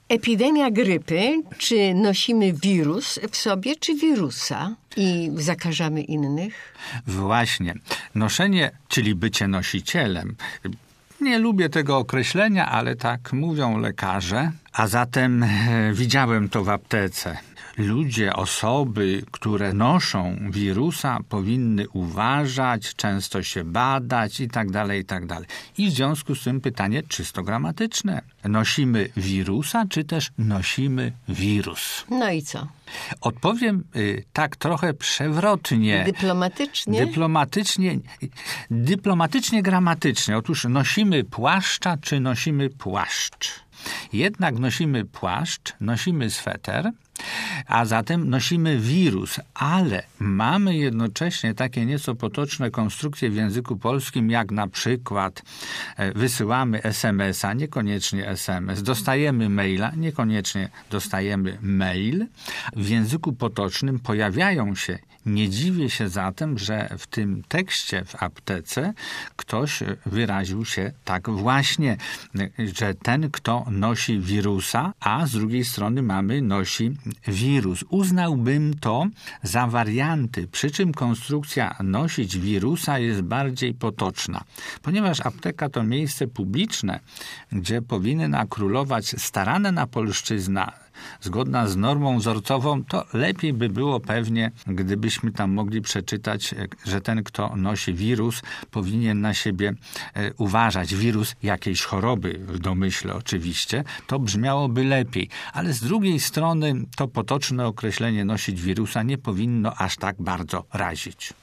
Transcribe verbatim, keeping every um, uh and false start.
Epidemia grypy. Czy nosimy wirus w sobie, czy wirusa i zakażamy innych? Właśnie. Noszenie, czyli bycie nosicielem. Nie lubię tego określenia, ale tak mówią lekarze. A zatem e, widziałem to w aptece. Ludzie, osoby, które noszą wirusa, powinny uważać, często się badać i tak dalej, i tak dalej. I w związku z tym pytanie czysto gramatyczne. Nosimy wirusa, czy też nosimy wirus? No i co? Odpowiem y, tak trochę przewrotnie. Dyplomatycznie? Dyplomatycznie, dyplomatycznie, gramatycznie. Otóż nosimy płaszcza, czy nosimy płaszcz? Jednak nosimy płaszcz, nosimy sweter, a zatem nosimy wirus, ale mamy jednocześnie takie nieco potoczne konstrukcje w języku polskim, jak na przykład wysyłamy es em es a, niekoniecznie es em es, dostajemy maila, niekoniecznie dostajemy mail. W języku potocznym pojawiają się. Nie dziwię się zatem, że w tym tekście w aptece ktoś wyraził się tak właśnie, że ten, kto nosi wirusa, a z drugiej strony mamy nosi wirus. Uznałbym to za warianty, przy czym konstrukcja nosić wirusa jest bardziej potoczna. Ponieważ apteka to miejsce publiczne, gdzie powinna królować staranna polszczyzna, zgodna z normą wzorcową, to lepiej by było pewnie, gdybyśmy tam mogli przeczytać, że ten, kto nosi wirus, powinien na siebie uważać. Wirus jakiejś choroby, w domyśle oczywiście, to brzmiałoby lepiej. Ale z drugiej strony to potoczne określenie nosić wirusa nie powinno aż tak bardzo razić.